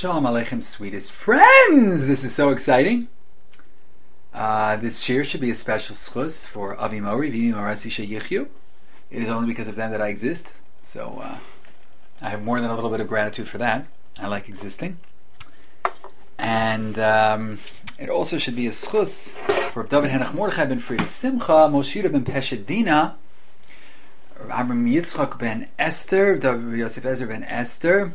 Shalom Aleichem, sweetest friends! This is so exciting. This cheer should be a special schus for Avi Mori, Vimi Marasi Sheyichyu. It is only because of them that I exist. So I have more than a little bit of gratitude for that. I like existing. And it also should be a schus for David Henach Mordechai ben Frida Simcha, Moshira ben Peshedina, Abram Yitzchak ben Esther, David Yosef Ezer ben Esther.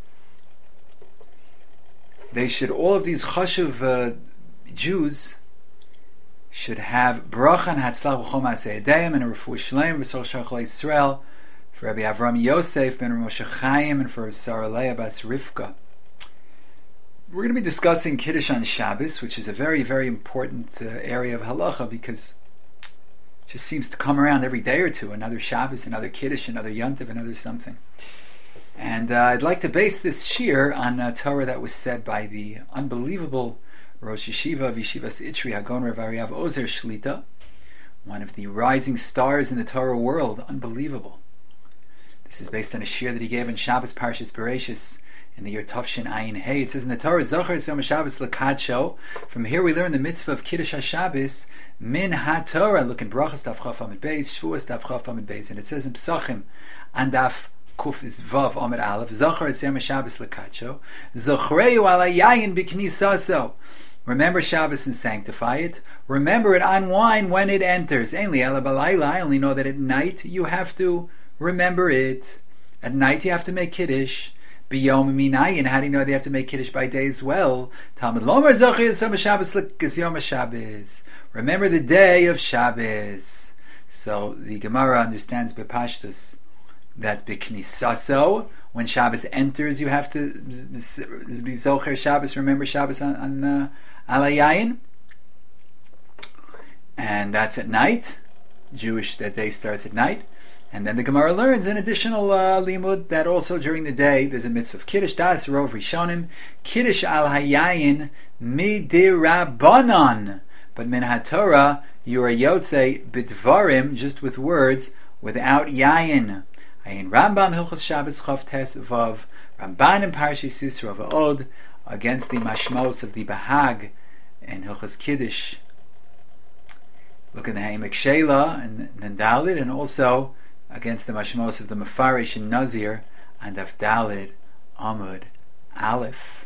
They should, all of these chashuv Jews should have bracha and hatzlach b'chol ma'aseh yedayim and a refuah shleim b'sol shachol Yisrael for Rabbi Avram Yosef ben Moshe Chaim and for Sarah Leah bas Rivka. We're going to be discussing Kiddush on Shabbos, which is a very, very important area of halacha because it just seems to come around every day or two. Another Shabbos, another Kiddush, another Yontiv, another something. And I'd like to base this shir on Torah that was said by the unbelievable Rosh Yeshiva of Yeshivas Itri, Hagon Rav Ariav Ozer Shlita, one of the rising stars in the Torah world. Unbelievable. This is based on a shir that he gave in Shabbos Parshas Bereshis in the year Tavshin Ayin Hey. It says in the Torah, Zachar Yom Shabbos Lakadsho. From here we learn the mitzvah of Kiddush HaShabbos min HaTorah. Look in Brachas Daf Chaf Amid Beis, Shvuas Daf Chaf Amid Beis, and it says in Psachim and Daf Kuf is Vav Amid Aleph, Zachar Yom Shabbos Lakadsho, Zachreu ala Yayin b'Knisaso. Remember Shabbos and sanctify it. Remember it on wine when it enters. Ainli ela balayla. I only know that at night you have to remember it. At night you have to make Kiddush. B'yom minayin. How do you know they have to make Kiddush by day as well? Talmud Lomer Zachar Yom Shabbos Yom Shabbos. Remember the day of Shabbos. So the Gemara understands Bepashtus that B'Knisaso, when Shabbos enters, you have to be Zocher Shabbos, remember Shabbos on Alayayin, and that's at night. Jewish, that day starts at night. And then the Gemara learns an additional limud that also during the day there's a mitzvah of Kiddush, Das Rov Rishonim, Kiddush al Hayayin midirabanan. But min HaTorah, you are Yotzei bidvarim, just with words, without Yayin. Ayin Rambam Hilchos Shabbos Chav Tes Vav, Ramban and Parshas Yisro V'od, against the mashmos of the Bahag and Hilchos Kiddush. Look in the Ha'emek Sheila and Nandalid, and also against the mashmos of the Mefarish and Nazir and Avdalid Amud Aleph.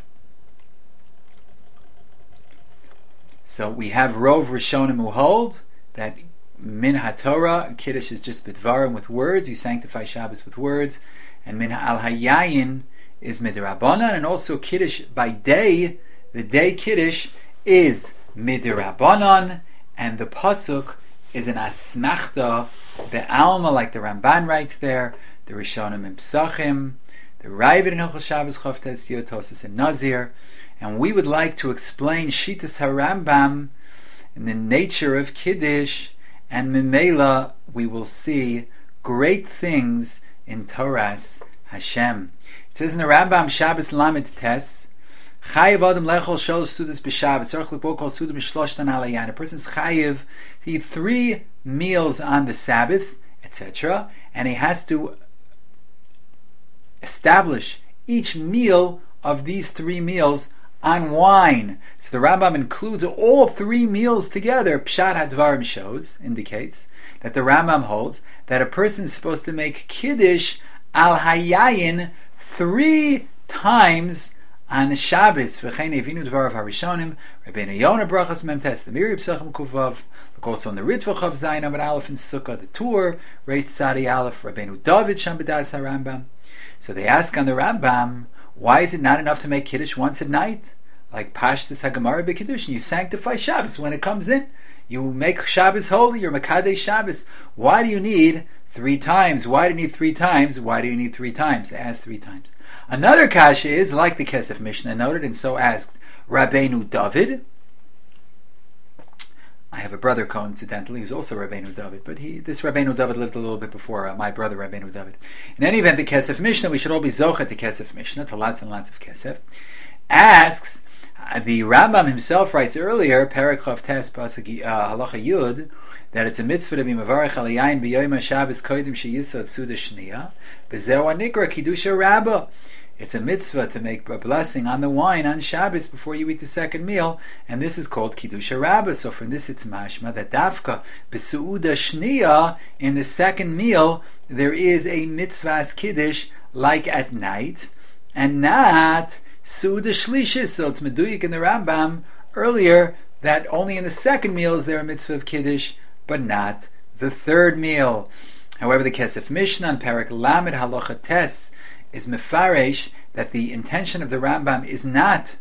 So we have Rov Rishonim who hold that Min HaTorah, Kiddush is just Bidvarim with words, you sanctify Shabbos with words, and Min Al Hayayin is Midrabanan, and also Kiddush by day, the day Kiddush is Midrabanan, and the Pasuk is an Asmachta, the Alma, like the Ramban writes there, the Rishonim in Psachim, the Ravid in Hilchos Shabbos Chavtes Yotosis in Nazir, and we would like to explain Shitas HaRambam in the nature of Kiddush, and Mimela we will see great things in Torah's Hashem. It says in the Rambam Shabbos Lamed Tes, Chayiv Adam Lechol Shol Sudas B'Shabbos, Tzarich L'Bo Kol Sudas B'Shloshtan Alayan. A person's chayiv to eat 3 meals on the Sabbath, etc., and he has to establish each meal of these 3 meals on wine. So the Rambam includes all 3 meals together. Pshat HaDvarim shows, indicates, that the Rambam holds that a person is supposed to make Kiddush al Hayayin 3 times on Shabbos. V'chein evinu dvarav harishonim, Rabbeinu Yonah brachas memtes, the Miri Psachim Kuvav, look also in the Ritva Chav Zayin Amud Aleph in Sukkah, the Tur, Reish Tzadi Aleph, Rabbeinu David Sham B'das HaRambam. So they ask on the Rambam, why is it not enough to make Kiddush once a night? Like Pashtus HaGemara B'Kiddush, and you sanctify Shabbos when it comes in. You make Shabbos holy, you're Makadei Shabbos. Why do you need 3 times? Why do you need 3 times? Why do you need 3 times? Ask 3 times. Another kasha is, like the Kesef Mishnah noted, and so asked Rabbeinu David. I have a brother, coincidentally, who's also Rabbeinu David, but this Rabbeinu David lived a little bit before my brother Rabbeinu David. In any event, the Kesef Mishnah, we should all be zochet the Kesef Mishnah, to lots and lots of Kesef, asks, the Rambam himself writes earlier, Perek Chav Tes Pasuk Halacha Yud, that it's a mitzvah to be mevarich al yayin b'yoyim HaShabbos kodim sheyisod suda shniya, b'zeu nikra kiddusha rabbah. it's a mitzvah to make a blessing on the wine on Shabbos before you eat the second meal, and this is called Kiddusha Rabbah. So from this it's mashma that dafka b'su'uda shniya, in the second meal, there is a mitzvah's kiddush like at night, and not su'uda shlishis. So it's meduyik in the Rambam earlier that only in the second meal is there a mitzvah of kiddush, but not the third meal. However, the Kesef Mishnah on Parak Lamed Halacha Tes is mefaresh that the intention of the Rambam is not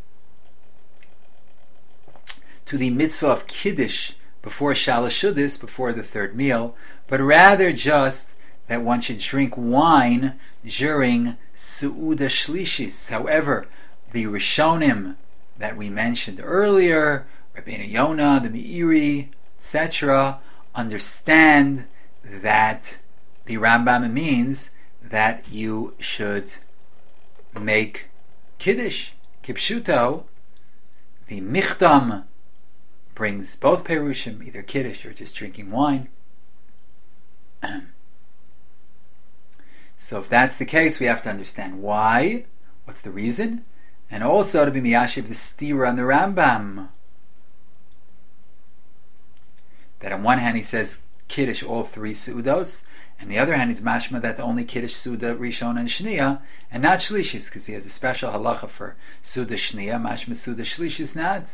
to the mitzvah of kiddush before shalosh shudas, before the third meal, but rather just that one should drink wine during su'uda shlishis. However, the Rishonim that we mentioned earlier, Rabbeinu Yonah, the Meiri, etc., understand that the Rambam means that you should make kiddush, kipshuto. The Michtam brings both perushim, either kiddush or just drinking wine. So if that's the case, we have to understand why, what's the reason, and also to be miyashiv the stira on the Rambam. That on one hand he says kiddush all three seudos, and the other hand it's mashma that only kiddush suda rishon and shniya, and not shlishis, because he has a special halacha for suda shniya, mashma suda shlishis not.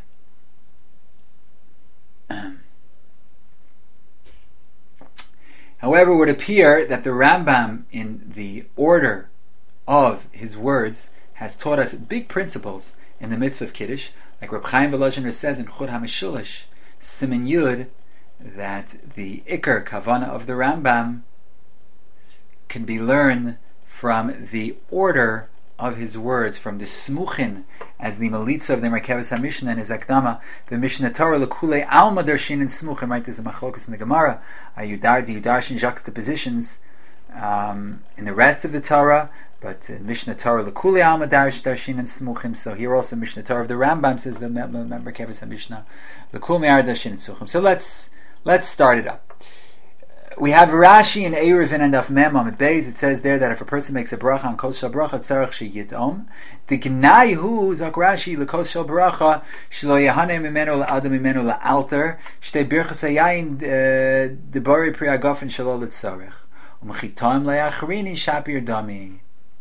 However, it would appear that the Rambam, in the order of his words, has taught us big principles in the mitzvah of kiddush, like Reb Chaim Volozhiner says in Chod HaMeshulish, Siman Yud, that the Iker Kavana of the Rambam can be learned from the order of his words, from the Smuchin, as the Melitza of the Merkavas HaMishnah and his Akdama, the Mishnah Torah L'kulei Alma Darshin and Smuchin, right? There's a machlokus in the Gemara. Do you darshin juxtapositions in the rest of the Torah? But Mishnah Torah L'kulei Alma Darshin and Smuchim. So here also Mishnah Torah of the Rambam says the Merkavas HaMishnah L'kul Me'ar Darshin and Smuchim. So let's start it up. We have Rashi in Eruvin and Daf Mem Amud Beis. It says there that if a person makes a bracha on Kol Shel Bracha tzarich sheyitom. The gnai hu zok Rashi lekol Shel Bracha shelo yahane mimenu la'adam mimenu la'alter shtei birchas hayayin debori pri agafen shelo letzarich u'mechitom le'achrini shapir dami.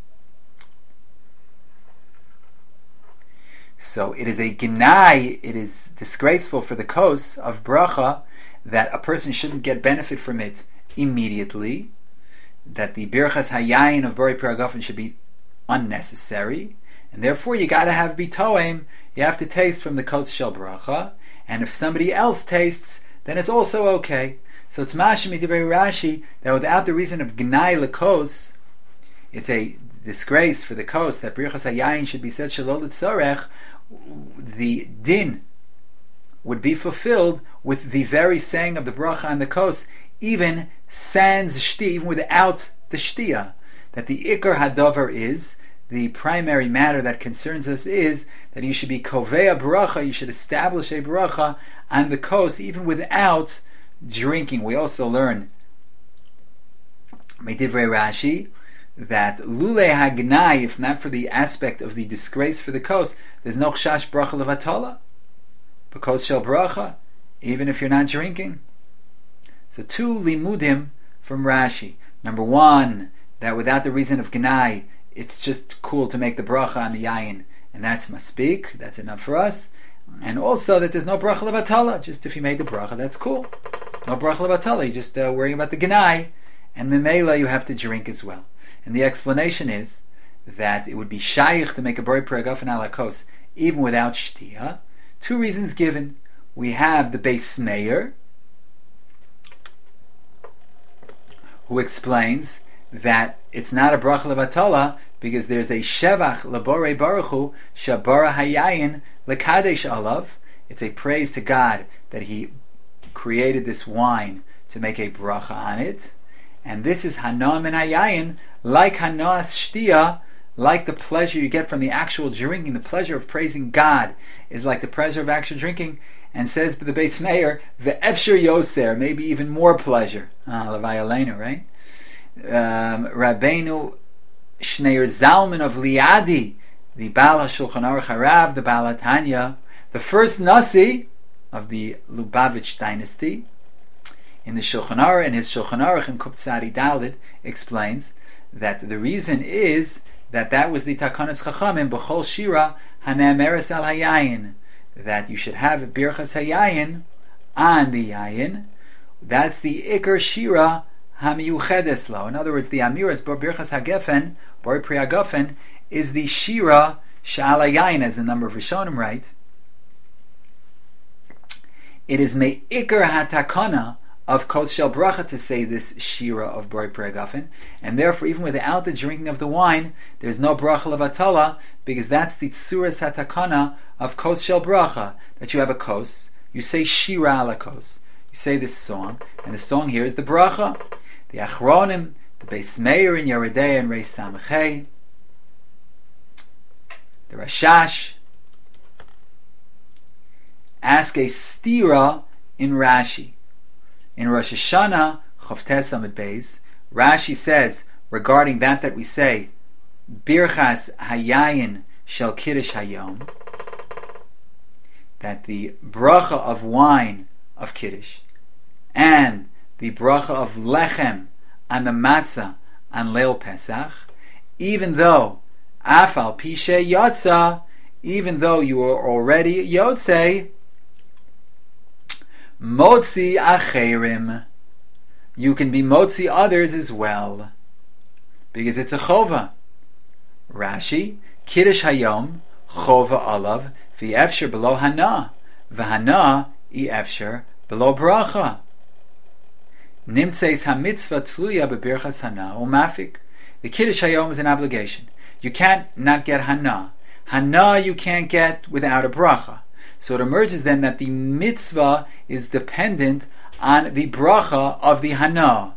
So it is a gnai, it is disgraceful for the kos of bracha that a person shouldn't get benefit from it immediately, that the birchas hayayin of bori piragafen should be unnecessary, and therefore you got to have bitoim, you have to taste from the kos shel bracha, and if somebody else tastes, then it's also okay. So it's mashmi divrei Rashi that without the reason of gnai lekos, it's a disgrace for the kos that birchas hayayin should be said shalol letzorech. The din would be fulfilled with the very saying of the bracha and the kos, even sans shti, even without the shtia. That the ikar hadavar is, the primary matter that concerns us is that you should be kovea bracha, you should establish a bracha on the kos even without drinking. We also learn Medivrei Rashi that lule hagnai, if not for the aspect of the disgrace for the kos, there's no chash bracha levatala. Because shel bracha, even if you're not drinking. So two limudim from Rashi. Number one, that without the reason of gnai, it's just cool to make the bracha on the yayin, and that's maspik, that's enough for us. And also that there's no bracha levatala, just if you made the bracha, that's cool. No bracha levatala, you're just worrying about the gnai, and memela you have to drink as well. And the explanation is that it would be shaykh to make a bori piragafen ala kos even without shtia. Two reasons given. We have the Beis Meir, who explains that it's not a bracha levatala because there's a shevach labore baruch hu shabara hayayin lekadesh alav. It's a praise to God that He created this wine to make a bracha on it, and this is hanoah min hayayin, like hanoas shtia, like the pleasure you get from the actual drinking. The pleasure of praising God is like the pleasure of actual drinking, and says the Beis Meir, ve'efshir yoser, maybe even more pleasure. Levayalenu, right? Rabbeinu Shneir Zalman of Liadi, the Baal HaShulchan Aruch Harav, the Baal HaTanya, the first Nasi of the Lubavitch dynasty, in the Shulchan Aruch, in his Shulchan Aruch in Kuf Tzadi Daled, explains that the reason is that was the Takanas Chachamim B'chol Shira Hanemeres Al Hayayin, that you should have Birchas Hayayin on the Yayin. That's the Iker Shira HaMiyuchedes Lo. In other words, the Amiras Birchas Hagefen, Bori Pri Hagefen, is the Shira Sha'al Hayayin, as a number of Rishonim write. It is Me'ikar HaTakana of Kos Shel Bracha to say this Shira of Bori Pri Hagefen, and therefore even without the drinking of the wine, there's no Bracha Levatala, because that's the Tsuras HaTakana of Kos Shel Bracha, that you have a Kos, you say Shira ala Kos, you say this song, and the song here is the Bracha. The Achronim, the Beis Meir in Yeridei and Reis Samachei, the Rashash, ask a stira in Rashi. In Rosh Hashanah, Chavtes Amud Beis, Rashi says regarding that we say, Birchas Hayayin Shel Kiddush Hayom, that the bracha of wine of Kiddush and the bracha of lechem on the matzah on Leil Pesach, even though Afal Pishe Yotza, even though you are already Yotzei, Motzi Acherim, you can be Motzi others as well, because it's a Chova. Rashi, Kiddush Hayom, Chova Olav, V'efsher below Hana, V'hana I efsher below Bracha. Nimtzeis HaMitzvah Tluya B'Birchas Hana Umafik. The Kiddush Hayom is an obligation. You can't not get Hana. Hana you can't get without a Bracha. So it emerges then that the mitzvah is dependent on the bracha of the hana.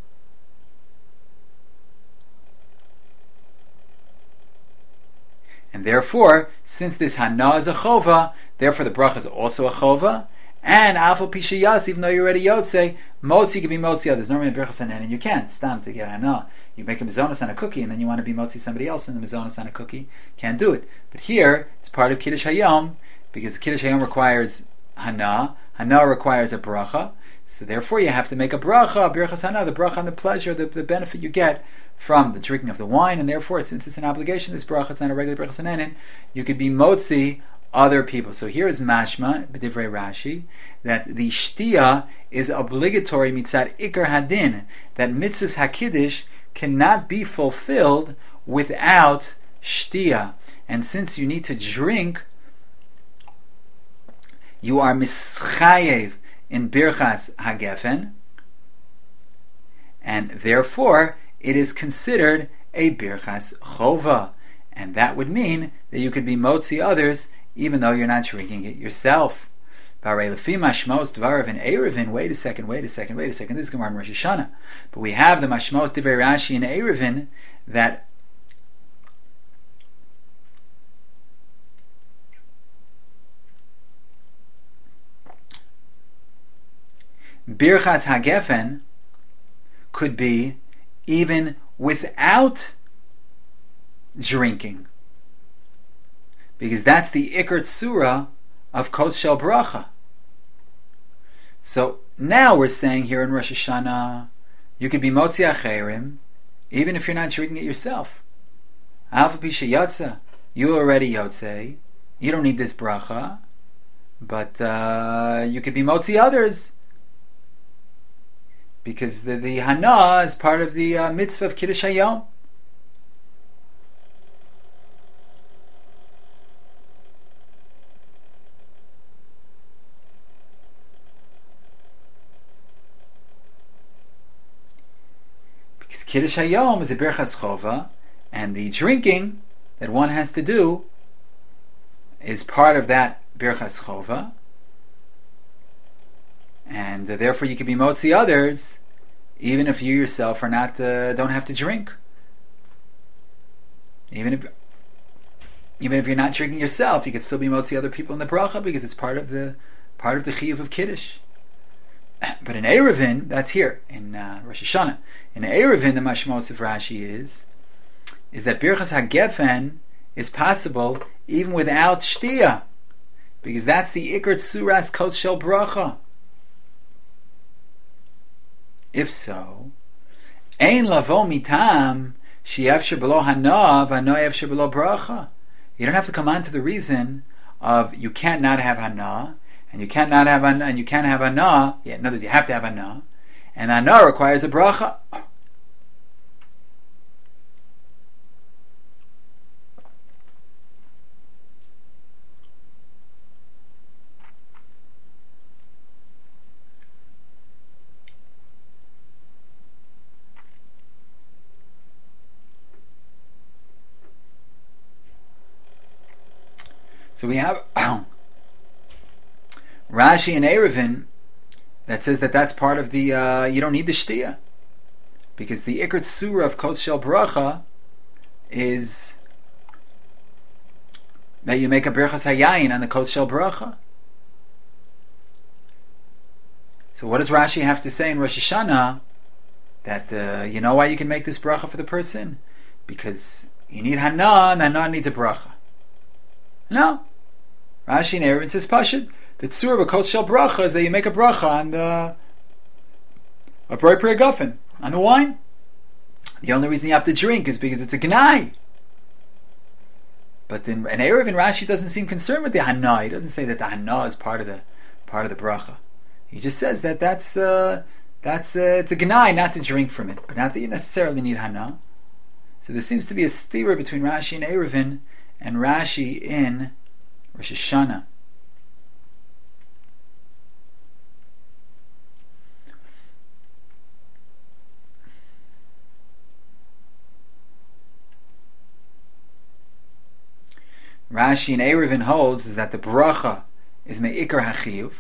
And therefore, since this hana is a chova, therefore the bracha is also a chova. And afal pishiyas, even though you're already yotzei, motzi can be motzi others. Normally in berachas hanan, and you can't stam to get hana. You make a mizonos on a cookie, and then you want to be motzi somebody else in the mizonos on a cookie. Can't do it. But here, it's part of Kiddush Hayom, because the Kiddush Hayom requires hana. Hana requires a bracha. So therefore you have to make a bracha, birchas hana, the bracha on the pleasure, the benefit you get from the drinking of the wine, and therefore, since it's an obligation, this bracha, it's not a regular birchas hananin, you could be motzi other people. So here is mashma, b'divrei Rashi, that the shtia is obligatory mitzad ikar hadin, that mitzvahs hakiddush cannot be fulfilled without shtia. And since you need to drink, you are mischayev in birchas hagefen, and therefore it is considered a birchas chova, and that would mean that you could be motzi others even though you're not drinking it yourself. Wait a second, wait a second. This is Gemara in Rosh Hashanah, but we have the mashmos divrei Rashi in Eruvin that birchas hagefen could be even without drinking, because that's the ikar tzura of kos shel bracha. So now we're saying here in Rosh Hashanah, you could be motzi acherim even if you're not drinking it yourself. Alpha pisha yotza, you already yotzei, you don't need this bracha, but you could be motzi others, because the hana is part of the mitzvah of Kiddush Hayom. Because Kiddush Hayom is a birchas chova, and the drinking that one has to do is part of that birchas chova. And therefore you can be motzi others even if you yourself are not don't have to drink. Even if you're not drinking yourself, you could still be motzi other people in the bracha, because it's part of the chiyuv of Kiddush. But in Eruvin, that's here in Rosh Hashanah. In Eruvin, the mashmos of Rashi is is that Birchas HaGefen is possible even without Shtia, because that's the Ikar Tsuras Kos Shel Bracha. If so, Ein Lavo Mitam She'efsher B'lo Hana V'Hana Efsher B'lo Bracha. You don't have to come on to the reason of you can't not have Hana, and you can't not have Hana, and you can't have Hana. Yeah, in other words, you have to have Hana, and Hana requires a bracha. So we have Rashi and Eruvin that says that that's part of the, you don't need the Shtia, because the Ikar Tsura of Kos Shel Bracha is that you make a Birchas Hayayin on the Kos Shel Bracha. So what does Rashi have to say in Rosh Hashanah? That you know why you can make this bracha for the person? Because you need Hana, and Hana needs a bracha. No. Rashi and Eruvin says Pashut. The tzur of a kos shel bracha is that you make a bracha on the a bright prayer guffin, on the wine. The only reason you have to drink is because it's a gnai. But then an Eruvin Rashi doesn't seem concerned with the hana. He doesn't say that the hana is part of the bracha. He just says that it's a gnai not to drink from it, but not that you necessarily need hana. So there seems to be a stira between Rashi and Eruvin and Rashi in Rosh Hashanah. Rashi and Eruvin holds is that the bracha is me'ikar hachiyuv,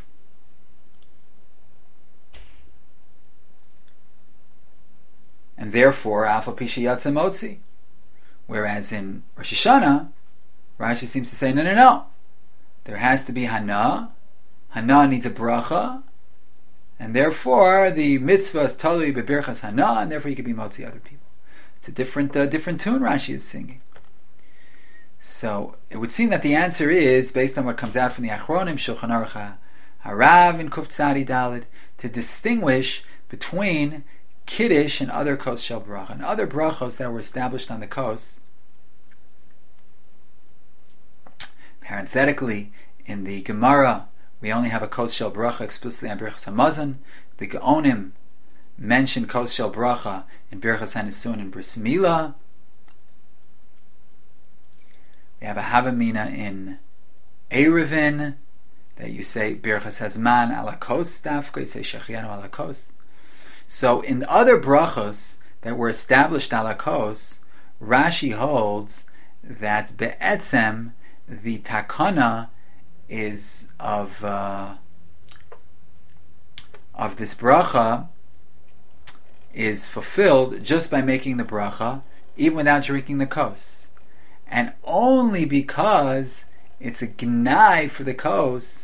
and therefore afal pisha yatsa motzi. Whereas in Rosh Hashanah, Rashi seems to say no. There has to be hana. Hana needs a bracha, and therefore the mitzvah is totally bebirchas hana, and therefore you can be motzi other people. It's a different tune Rashi is singing. So it would seem that the answer is, based on what comes out from the Achronim, Shulchan Aruch Harav and Kuf Tzadi Daled, to distinguish between Kiddush and other Kos Shel Bracha, and other brachos that were established on the Kos. Parenthetically, in the Gemara, we only have a Kos Shel Bracha explicitly on Birchas Hamazon. The Gaonim mention Kos Shel Bracha in Birchas HaNisun and Bris Milah. We have a Havamina in Eruvin that you say Birchas Hazman ala Kos Dafka, you say Shechianu ala Kos. So in other brachos that were established ala Kos, Rashi holds that be'etzem the takana is of this bracha is fulfilled just by making the bracha, even without drinking the kos. And only because it's a gnai for the kos,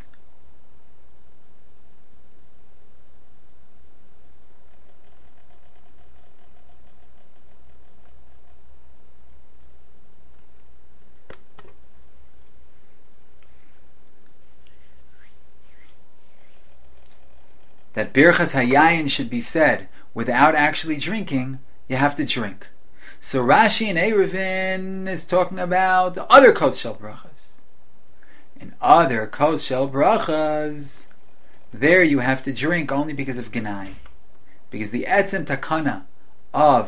that Birchas Hayayin should be said without actually drinking, you have to drink. So Rashi and Eruvin is talking about other Kos Shel Brachas. In other Kos Shel Brachas, there you have to drink only because of Gnai. Because the Etzem Takana of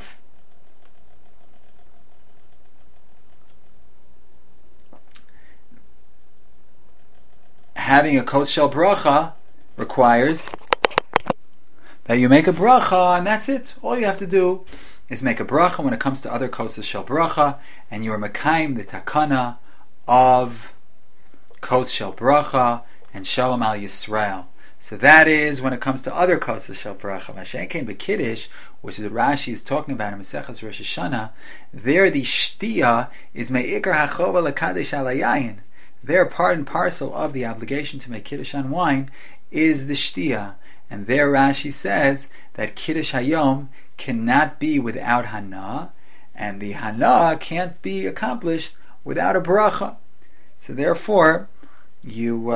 having a Kos Shel Bracha requires that you make a bracha, and that's it. All you have to do is make a bracha when it comes to other kos shel bracha, and you are mekayim the takana of kos shel bracha and shalom al Yisrael. So that is when it comes to other kos shel bracha. Mashen came b'kiddush, which is what Rashi is talking about in Maseches Rosh Hashanah. There the shtia is me'ikar hachova lekadesh al hayayin. There, part and parcel of the obligation to make kiddush on wine is the shtia. And there Rashi says that Kiddush Hayom cannot be without Hana, and the hana can't be accomplished without a bracha. So therefore, you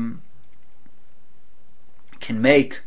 can make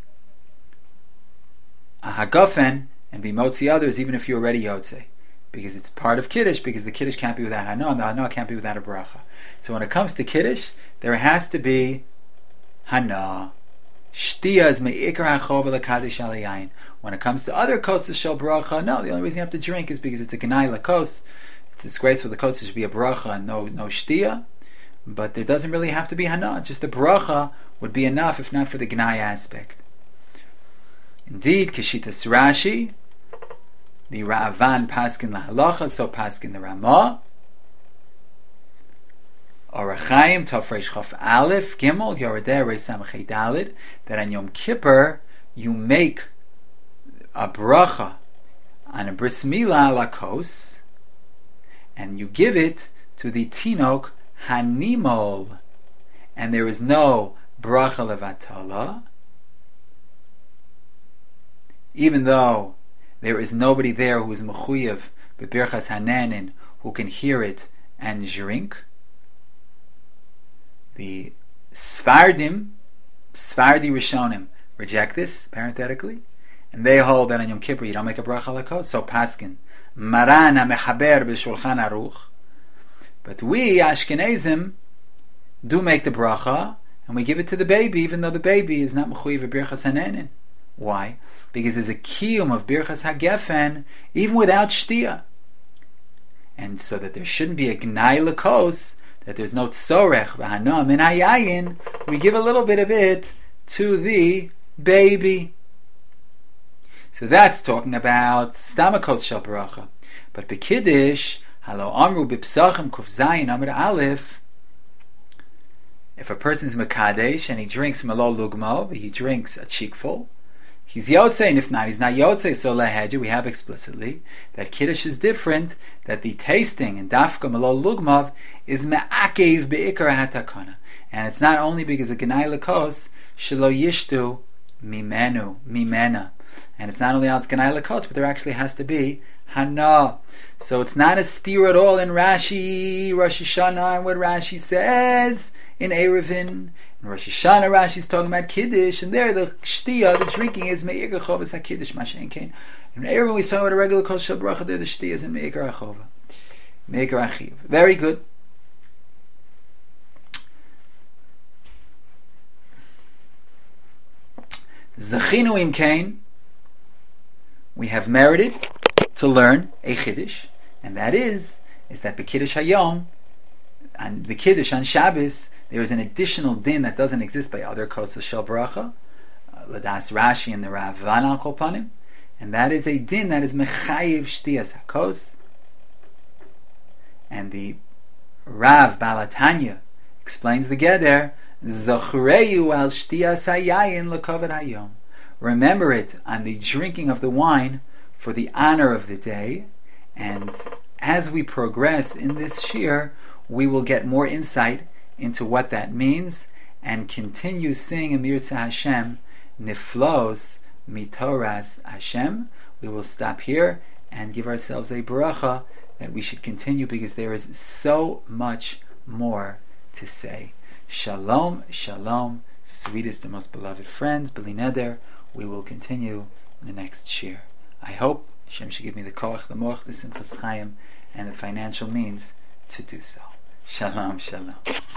a hagafen and be motzi others even if you're already yotze, because it's part of kiddush, because the kiddush can't be without hana, and the hana can't be without a bracha. So when it comes to kiddush, there has to be hana. Shtia is me'ikar hachova l'kadosh al yayin. When it comes to other kosas shel bracha, no, the only reason you have to drink is because it's a gnai lakos. It's disgraceful the kosas should be a bracha and no shtia, but there doesn't really have to be hana. Just a bracha would be enough if not for the gnai aspect. Indeed, Keshitas Rashi, the Ra'avan paskin lahalacha, so paskin the Ramah. Orachaim Tafresh Chaf Aleph Gimel Yoredeh Reis Samachay Dalid, that on Yom Kippur you make a bracha on a bris milah lakos, and you give it to the tinok hanimol, and there is no bracha levatala, even though there is nobody there who is mechuyev b'birchas hananin who can hear it and drink. The Sfardi Rishonim reject this, parenthetically, and they hold that on Yom Kippur you don't make a bracha lakos, so paskin Maran HaMechaber b'Shulchan Aruch. But we Ashkenazim do make the bracha, and we give it to the baby, even though the baby is not mechuyev b'birchas hananin. Why? Because there's a kiyum of birchas hagefen even without shtia, and so that there shouldn't be a gnai lakos, that there's no tzorech v'hana min hayayin, we give a little bit of it to the baby. So that's talking about stamakot shel bracha. But b'kiddush, halo amru b'psachim kuf zayin amr aleph, if a person's mekadesh and he drinks malo lugmo, he drinks a cheekful, he's yotze, and if not, he's not yotze. So lehedja, we have explicitly that kiddush is different, that the tasting in dafka malo lugmav is me'akev be'ikar hatakana, and it's not only because of gnai lakos shelo yishtu mimena, and it's not only out gnai lakos, but there actually has to be hana. So it's not a steer at all in Rashi, Rosh Hashanah, and what Rashi says in Eruvin. In Rosh Hashanah, Rashi's talking about kiddush, and there the shtia, the drinking, is me'ikar chovas hakiddush mashen kein. In Eruvin we saw about a regular kos shel bracha, there the shtia is in me'ikar achova, me'ikar achiv. Very good. Zachinu im kein, we have merited to learn a chiddush, and that is that the kiddush hayom, and the kiddush on Shabbos, there is an additional din that doesn't exist by other kosas shel bracha, Ladas Rashi and the Ra'avan al kol panim, and that is a din that is mechayiv shtiyas hakos. And the Rav Balatanya explains the geder, Zochreyu al shtiyas hayayin lekavod hayom. Remember it on the drinking of the wine for the honor of the day. And as we progress in this shir, we will get more insight into what that means and continue seeing Emir Tzah Hashem Niflos Mitoras Hashem. We will stop here and give ourselves a bracha that we should continue, because there is so much more to say. Shalom, shalom, sweetest and most beloved friends, B'li Neder. We will continue in the next shir. I hope Hashem should give me the koach, the moach, the simchas chayim, and the financial means to do so. Shalom, shalom.